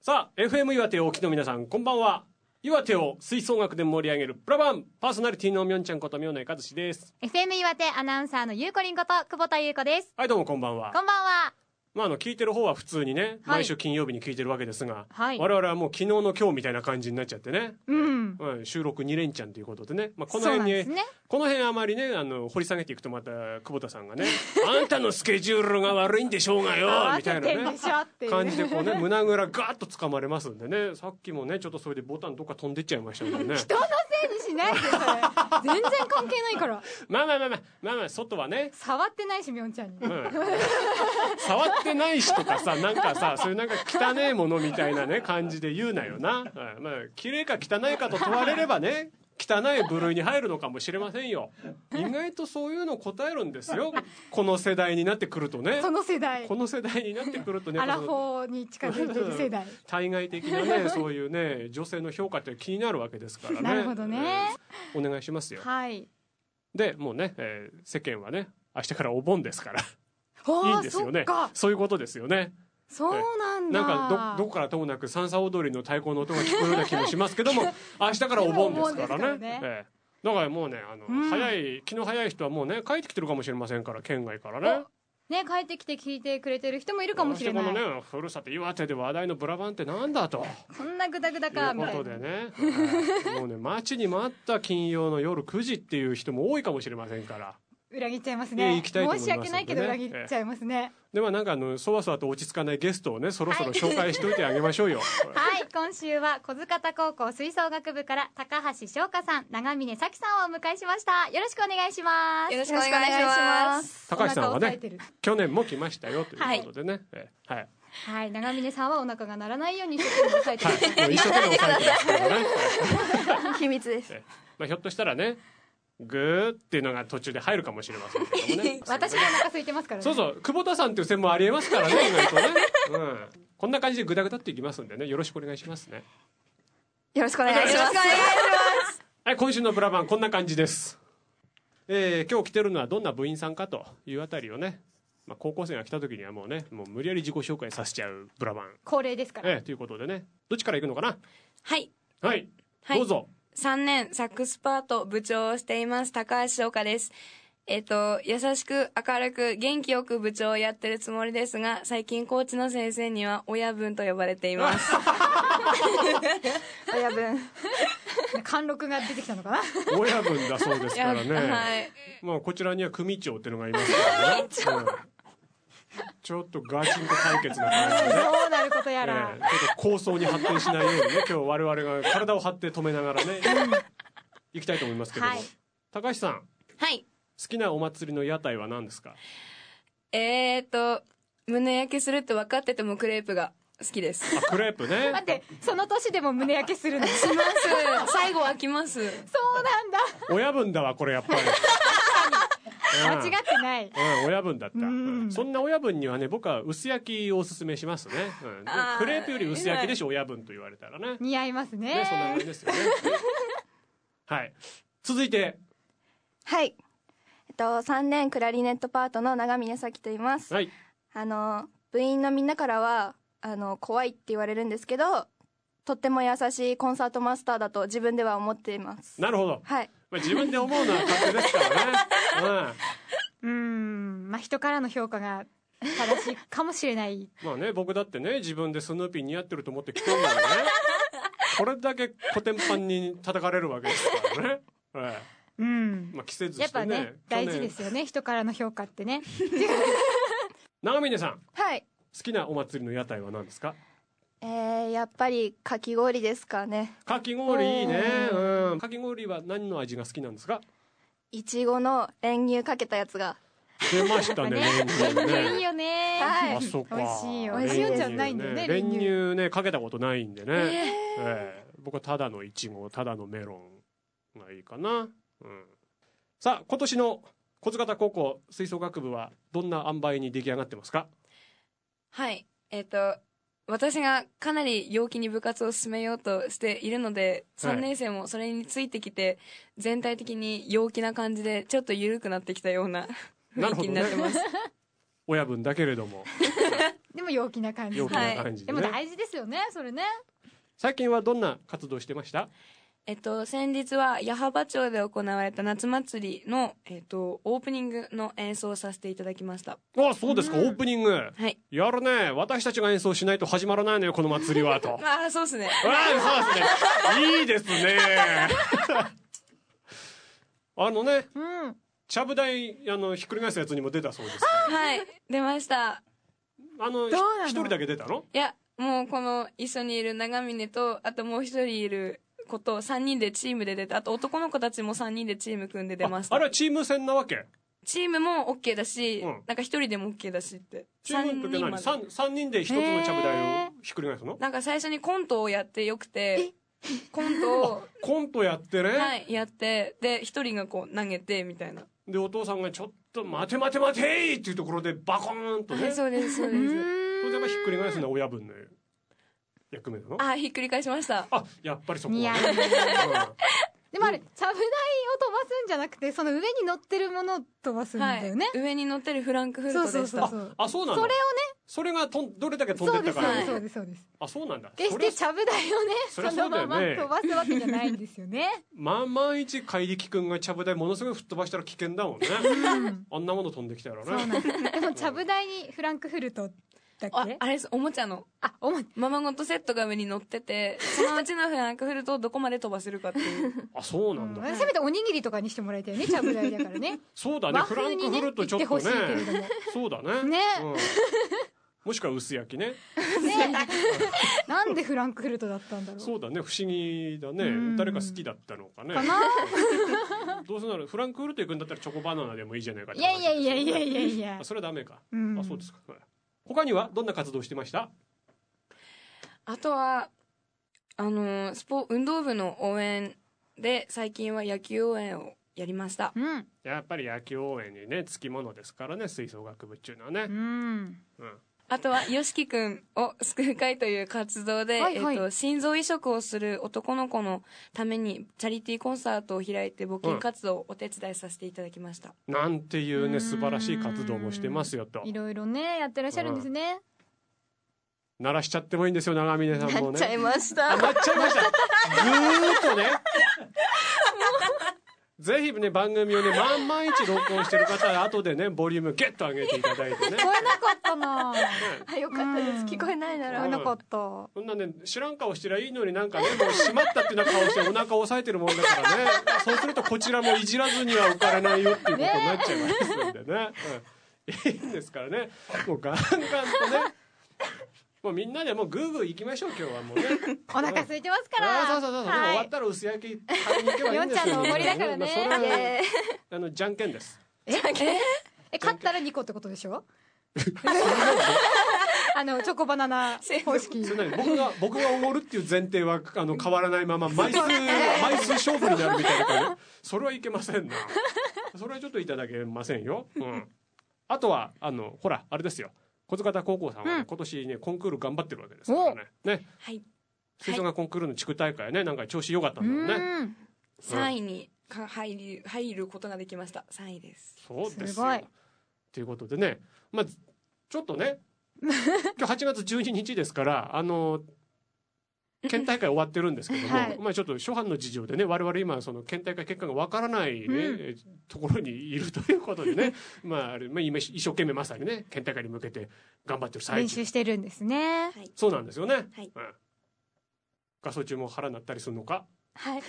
さあ FM 岩手をお聞きの皆さん、こんばんは。岩手を吹奏楽で盛り上げるプラバンパーソナリティのみょんちゃんことみょうねかずしです。 FM 岩手アナウンサーのゆうこりんこと久保田優子です。 はい、どうもこんばんは。 こんばんは。 聞いてる方は普通にね、毎週金曜日に聞いてるわけですが、 はい、 我々はもう昨日の今日みたいな感じになっちゃってね、収録2連チャンということでね、この辺に、この辺あまりね掘り下げていくとまた久保田さんがねあんたのスケジュールが悪いんでしょうがよみたいなね感じでこうね胸ぐらガーッと掴まれますんでね、さっきもねちょっとそれでボタンどっか飛んでっちゃいましたもんね人のせいにしないでそれ全然関係ないからまあ外はね触ってないしみょんちゃんに、 触ってないしとかさ、なんかさ、そういうなんか汚えものみたいなね感じで言うなよな。綺麗か汚いかと問われればね、汚い部類に入るのかもしれませんよ。意外とそういうの答えるんですよ。この世代になってくるとね。この世代になってくるとね。 アラフォーに近づいてる世代。 対外的なね、そういうね、女性の評価って気になるわけですからね。 なるほどね。 お願いしますよ。 はい。 で、もうね、世間はね、明日からお盆ですから。いいんですよね。そういうことですよね。 そうなんだ。 なんかどこからともなく三叉踊りの太鼓の音が聞こえるような気もしますけども明日からお盆ですからね。だからもうね気の早い人はもうね帰ってきてるかもしれませんから、県外からね帰ってきて聞いてくれてる人もいるかもしれない。 このねふるさと岩手で話題のブラバンってなんだとこんなグダグダかみたいなということでねもうね待ちに待った金曜の夜9時っていう人も多いかもしれませんから、 裏切っちゃいますね。申し訳ないけど裏切っちゃいますね。 ではなんかそわそわと落ち着かないゲストをねそろそろ紹介しておいてあげましょうよ。 はい、今週は小塚田高校吹奏楽部から高橋翔香さん、長峰咲さんをお迎えしました。よろしくお願いします。 よろしくお願いします。 高橋さんはね去年も来ましたよということでね、 はい、長峰さんはお腹が鳴らないように一生懸命抑えてます、 一生懸命抑えてますからね秘密です。 ひょっとしたらねグーっていうのが途中で入るかもしれませんけどもね私もお腹空いてますからね。 そう久保田さんっていう線もありえますからね意外とね、こんな感じでグダグダっていきますんでね、よろしくお願いしますね。 よろしくお願いします。 はい、今週のブラバンこんな感じです。今日来てるのはどんな部員さんかというあたりをね、高校生が来た時にはもう無理やり自己紹介させちゃうブラバン恒例ですから、 ということでね、どっちから行くのかな。 はい、 どうぞ。 3年サックスパート部長をしています高橋翔香です。優しく明るく元気よく部長をやってるつもりですが、最近コーチの先生には親分と呼ばれています親分貫禄が出てきたのかな親分だそうですからね、こちらには組長っていうのがいますからね、ちょっとガチンコ対決な感じで、 どうなることやら、 ちょっと抗争に発展しないようにね今日我々が体を張って止めながらね行きたいと思いますけども、高橋さん、好きなお祭りの屋台は何ですか。 胸焼けするって分かっててもクレープが好きです。 クレープね。 待って、その年でも胸焼けするの？ します最後はきます。そうなんだ。 親分だわこれやっぱり間違ってない、 親分だった。そんな親分にはね僕は薄焼きをおすすめしますね、クレープより薄焼きでしょ親分と言われたらね。 似合いますね。 そんな感じですよねはい、続いて 3年クラリネットパートの長峰咲と言います。部員のみんなからは怖いって言われるんですけど、とっても優しいコンサートマスターだと自分では思っています。 なるほど、自分で思うのは勝手ですからね人からの評価が正しいかもしれない僕だってね自分でスヌーピー似合ってると思って来てるのにねこれだけコテンパンに叩かれるわけですからね季節してね、 やっぱね大事ですよね、人からの評価ってね長峰さん、好きなお祭りの屋台は何ですか。 やっぱりかき氷ですかね。 かき氷いいね。かき氷は何の味が好きなんですか。 いちごの練乳かけたやつが出ましたね。練乳いいよね。 あ、そうか。 美味しいよ。美味しいよじゃないんだよね。 練乳ねかけたことないんでね。僕はただのいちご、ただのメロンがいいかな。さあ今年の小塚田高校吹奏楽部はどんな塩梅に出来上がってますか。 私がかなり陽気に部活を進めようとしているので、3年生もそれについてきて全体的に陽気な感じでちょっと緩くなってきたような雰囲気になってます。 親分だけれどもでも陽気な感じ。 陽気な感じでも大事ですよね、それね。 最近はどんな活動してました？ 先日は矢巾町で行われた夏祭りの、オープニングの演奏をさせていただきました。 あ、そうですか、オープニング。 はい。 やるね。私たちが演奏しないと始まらないのよ、この祭りは、と。 ああ、そうですね。 そうですね。いいですね。ちゃぶ台、ひっくり返すやつにも出たそうです。 はい、出ました。 一人だけ出たの？ いや、もうこの一緒にいる長峰と、あともう一人いる子と3人でチームで出て、あと男の子たちも3人でチーム組んで出ました。 あれはチーム戦なわけ？ チームも OK だし、なんか一人でも OK だしって。 チームの時は何？3人で一つのちゃぶ台をひっくり返すの？ なんか最初にコントをやってよくて、コントやってね。 はい、やって、で、一人がこう投げてみたいな。 で、お父さんがちょっと待て待て待てーっていうところでバコーンとね。 はい、そうです、そうです。 それでひっくり返すのは親分の役目なの？ あ、ひっくり返しました。 あ、やっぱりそこはね。 でもあれ、ちゃぶ台を飛ばすんじゃなくて、その上に乗ってるものを飛ばすんだよね。 上に乗ってるフランクフルトでした。 あ、そうなんだ。 それをね。 それがどれだけ飛んでったから。 そうです、そうです。 あ、そうなんだ。 決してちゃぶ台をね、そのまま飛ばすわけじゃないんですよね。 万一怪力くんがちゃぶ台ものすごい吹っ飛ばしたら危険だもんね。あんなもの飛んできたらね。 そうなんです。でもちゃぶ台にフランクフルトあれです、おもちゃの。ままごとセットが上に乗ってて、そのうちのフランクフルトをどこまで飛ばせるかっていう。 あ、そうなんだ。 せめておにぎりとかにしてもらいたいよね、ちゃぶ台だからね。 そうだね、フランクフルトちょっとね。そうだね。 ね。 もしくは薄焼きね。 なんでフランクフルトだったんだろう。 そうだね、不思議だね。誰か好きだったのかね。どうせならフランクフルト行くんだったらチョコバナナでもいいじゃないか。 いや。 それはダメか。あ、そうですか。他にはどんな活動してました？ あとは運動部の応援で最近は野球応援をやりました。 やっぱり野球応援にねつきものですからね、吹奏楽部っていうのはね。 あとはよしきくんを救う会という活動で、心臓移植をする男の子のためにチャリティーコンサートを開いて募金活動をお手伝いさせていただきました。 なんていうね素晴らしい活動もしてますよと。 いろいろねやってらっしゃるんですね。 鳴らしちゃってもいいんですよ、長峰さんもね。 なっちゃいました。 なっちゃいました。ぐーっとね。ぜひね、番組をね、万一録音してる方は後でね、ボリュームゲッと上げていただいてね。 聞こえなかったなよかったです。聞こえないなら。 聞こえなかった。 そんなね、知らん顔してりゃいいのになんかね、もう閉まったっていうような顔してお腹を押さえてるもんだからね。そうするとこちらもいじらずには浮かれないよっていうことになっちゃいますんでね。いいんですからね。もうガンガンとね。もうみんなでもうグーグー行きましょう、今日はもうね。 お腹空いてますから。 そう。でも終わったら薄焼き買いに行けばいいんですよ。 4ちゃんのおごりだからね。 それはじゃんけんです。 勝ったら2個ってことでしょ？チョコバナナ方式。 僕がおごるっていう前提は変わらないまま枚数勝負になるみたいなからね。それはいけませんな。それはちょっといただけませんよ。あとはほらあれですよ。小塚田高校さんはね、今年ねコンクール頑張ってるわけですからね。 はい。 吹奏楽コンクールの地区大会ね、なんか調子良かったんだよね。 3位に入ることができました。3位です。 そうですよ。ということでね、まあちょっとね、今日8月12日ですから県大会終わってるんですけども、まあちょっと初版の事情でね、我々今その県大会結果がわからないね、ところにいるということでね、まあ今一生懸命まさにね県大会に向けて頑張ってる最中。 練習してるんですね。 そうなんですよね。合奏中も腹鳴ったりするのか。 はい。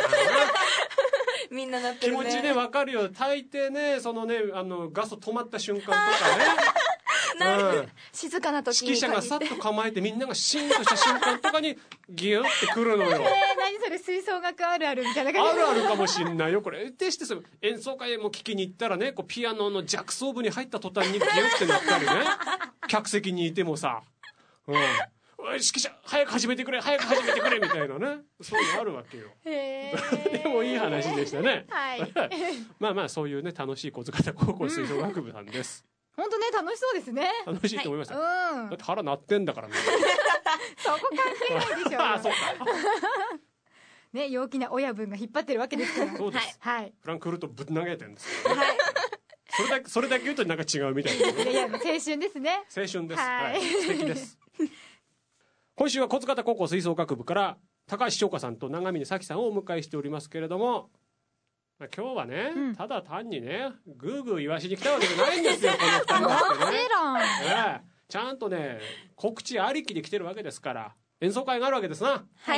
みんな鳴ってるね。 気持ちねわかるよ。大抵ねそのねガソ止まった瞬間とかね。 静かな時に指揮者がさっと構えてみんながシーンとした瞬間とかにギュッてくるのよ。 何それ吹奏楽あるあるみたいな感じ。 あるあるかもしんないよこれ。決して演奏会も聞きに行ったらね、こうピアノの弱奏部に入った途端にギュッてなったりね。客席にいてもさ、指揮者早く始めてくれみたいなね、そういうのあるわけよ。でもいい話でしたね。まあそういうね楽しい小塚田高校吹奏楽部なんです。 本当ね楽しそうですね。 楽しいと思いました。だって腹鳴ってんだからね。 そこ関係ないでしょ。 あ、そうか。 ね、陽気な親分が引っ張ってるわけですから。 そうです。 はい。 フランクフルトぶん投げてるんですよ。 それだけ言うとなんか違うみたいな、 いや青春ですね。 青春です、 はい、 素敵です。今週は小塚田高校吹奏楽部から高橋翔香さんと長峰咲さんをお迎えしておりますけれども、今日はね、ただ単にねグーグー言わしに来たわけじゃないんですよこの2人ってね。 もちろん、 ちゃんとね告知ありきで来てるわけですから、演奏会があるわけですな。 はい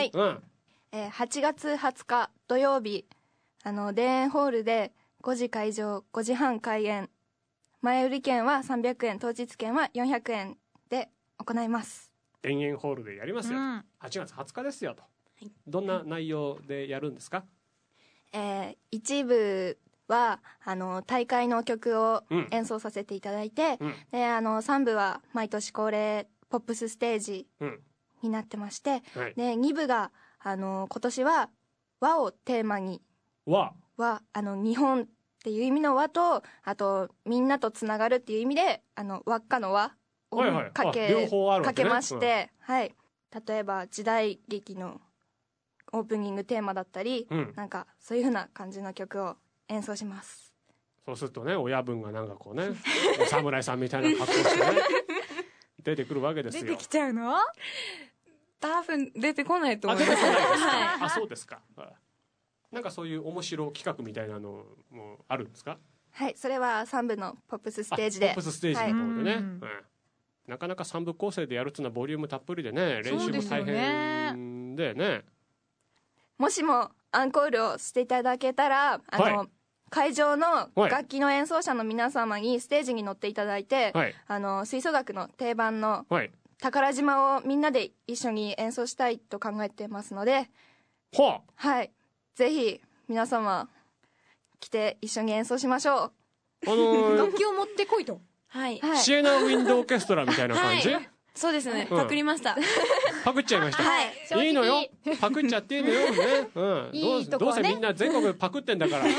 、8月20日土曜日、田園ホールで5時会場5時半開演、前売り券は300円当日券は400円で行います。 田園ホールでやりますよ、8月20日ですよと、どんな内容でやるんですか？ 一部は大会の曲を演奏させていただいて、で3部は毎年恒例ポップスステージになってまして、で2部が今年は和をテーマに、和日本っていう意味の和と、あとみんなとつながるっていう意味で輪っかの和をかけまして、例えば時代劇のオープニングテーマだったり、なんかそういう風な感じの曲を演奏します。 そうするとね親分がなんかこうねお侍さんみたいな格好してね出てくるわけですよ。 出てきちゃうの？ 多分出てこないと思います。 あ、そうですか。なんかそういう面白企画みたいなのもあるんですか？ はい、それは3部のポップスステージで。 ポップスステージの方でね、なかなか3部構成でやるっていうのはボリュームたっぷりでね、練習も大変でね。 もしもアンコールをしていただけたら、会場の楽器の演奏者の皆様にステージに乗っていただいて、吹奏楽の定番の宝島をみんなで一緒に演奏したいと考えてますので、ぜひ皆様来て一緒に演奏しましょう。楽器を持ってこいと。 シエナウィンドオーケストラみたいな感じ？ そうですね、パクりました。 パクっちゃいました。いいのよ、パクっちゃっていいのよね。どうせみんな全国パクってんだから。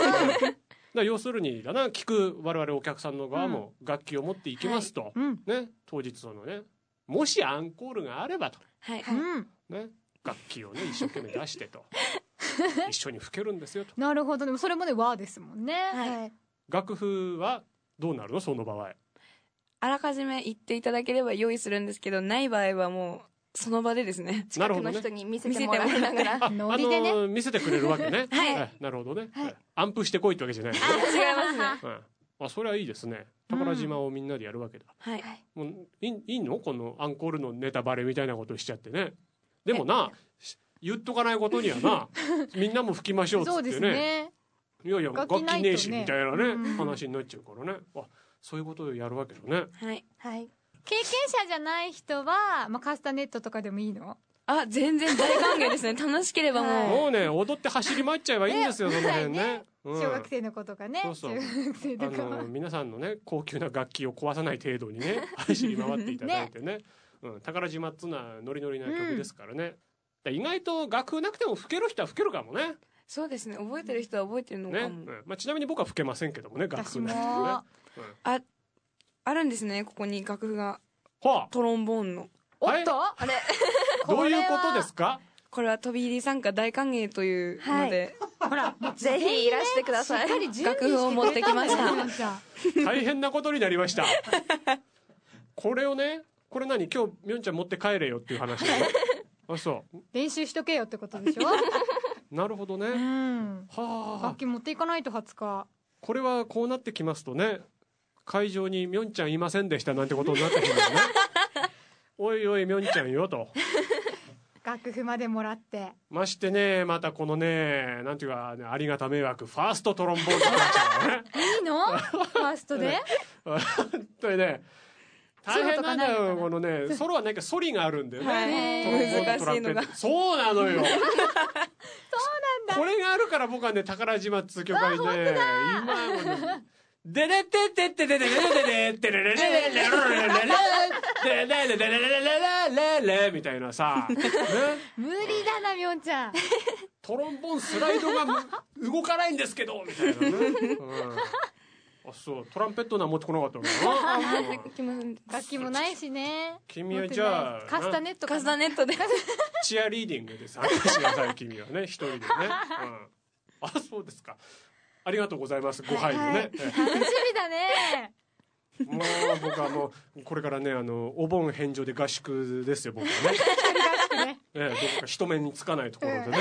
要するにだな、聞く我々お客さんの側も楽器を持っていきますと、ね、当日そのね、もしアンコールがあればと、ね、楽器をね一生懸命出してと一緒に吹けるんですよと。 なるほど。でもそれもね和ですもんね。 楽譜はどうなるのその場合？ あらかじめ言っていただければ用意するんですけど、ない場合はもうその場でですね、 近くの人に見せてもらいながらノリでね見せてくれるわけね。なるほどね。アンプしてこいってわけじゃないのね。 違いますね。 それはいいですね。宝島をみんなでやるわけだ。もういいのこのアンコールのネタバレみたいなことしちゃってね。でもな、言っとかないことにはな、みんなも吹きましょうっつってね。いやいや楽器ねえしみたいなね話になっちゃうからね。そういうことをやるわけだね。 経験者じゃない人は、カスタネットとかでもいいの？ 全然大歓迎ですね。楽しければもうね、踊って走り回っちゃえばいいんですよ、その辺ね。 小学生の子とかね。中学生とか皆さんのね高級な楽器を壊さない程度にね走り回っていただいてね。宝島っつうのはノリノリな曲ですからね。意外と楽譜なくても吹ける人は吹けるかもね。 そうですね、覚えてる人は覚えてるのかも。 ちなみに僕は吹けませんけどもね、楽譜なくてもね。 あるんですね、ここに楽譜が。トロンボーンの。 おっと、あれどういうことですか？ これは飛び入り参加大歓迎というので、 ほらぜひいらしてください。 楽譜を持ってきました。 大変なことになりました。これをね、これ何今日みょんちゃん持って帰れよっていう話だよ。そう練習しとけよってことでしょ。 なるほどね。 楽器持っていかないと20日。 これはこうなってきますとね、会場にみょんちゃんいませんでしたなんてことになってきますね。おいおいみょんちゃんよと。 楽譜までもらってましてね、またこのね、なんていうか、ありがた迷惑ファーストトロンボーンってなっちゃうね。 いいの？ファーストで？ 本当にね、大変なんだよ。このね、ソロはなんかソリがあるんだよね。トロンボーンとトランペット。そうなのよ。そうなんだ。 これがあるから僕はね、宝島っつう曲がね、今でれてててててててててれれれれれれれれれれれれみたいなさ、 無理だなみょんちゃん。 トロンボーンスライドが動かないんですけどみたいなね。そう、トランペットは持ってこなかったのかな。楽器もないしね。 君はじゃあカスタネットでチアリーディングで参加しなさい。君はね、一人でね。そうですか。 ありがとうございます。ご配慮ね。 楽しみだね。 もう僕はもうこれからねお盆返上で合宿ですよ僕はね。どこか人目につかないところでね。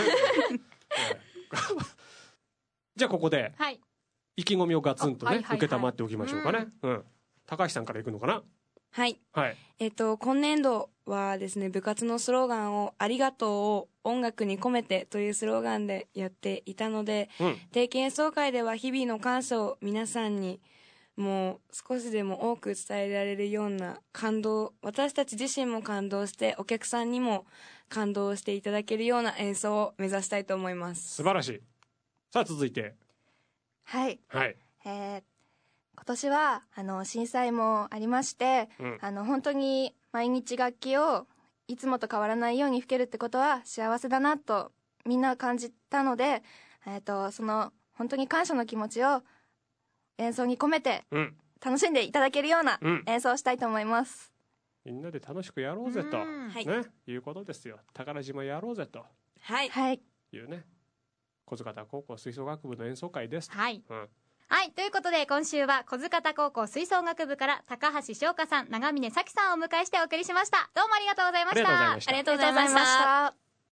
じゃあここで意気込みをガツンとね受けたまっておきましょうかね。高橋さんからいくのかな。 はい、今年度はですね、部活のスローガンをありがとうを音楽に込めてというスローガンでやっていたので、定期演奏会では日々の感謝を皆さんにもう少しでも多く伝えられるような感動、私たち自身も感動してお客さんにも感動していただけるような演奏を目指したいと思います。 素晴らしい。さあ続いて。 はい、今年は震災もありまして、本当に毎日楽器をいつもと変わらないように吹けるってことは幸せだなとみんな感じたので、その本当に感謝の気持ちを演奏に込めて楽しんでいただけるような演奏をしたいと思います。 みんなで楽しくやろうぜと、いうことですよ。宝島やろうぜと、いうね、小塚田高校吹奏楽部の演奏会です。 ということで今週は小塚田高校吹奏楽部から高橋翔香さん、長峰咲さんをお迎えしてお送りしました。どうもありがとうございました。 ありがとうございました。